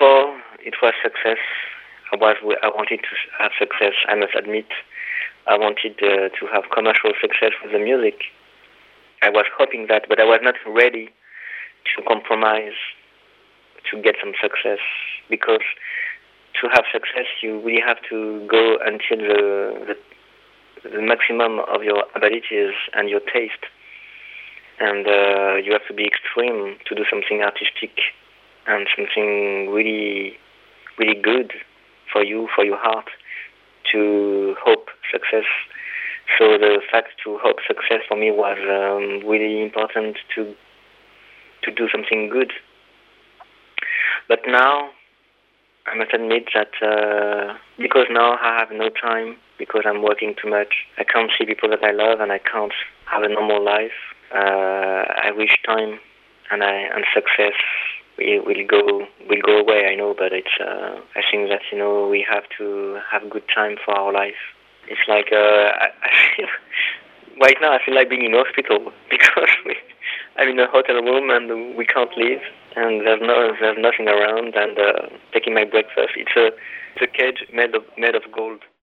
before it was success. I wanted to have success. I must admit, I wanted to have commercial success with the music. I was hoping that, but I was not ready to compromise to get some success, because to have success you really have to go until the maximum of your abilities and your taste, and you have to be extreme to do something artistic and something really really good for you, for your heart, to hope success. So the fact to hope success for me was really important to do something good. But now I must admit that because now I have no time, because I'm working too much, I can't see people that I love, and I can't have a normal life. I wish time and success will go away. I know, but it's. I think that we have to have good time for our life. It's like I feel, right now I feel like being in hospital because I'm in a hotel room and we can't leave, and there's nothing around, and taking my breakfast. It's a cage made of gold.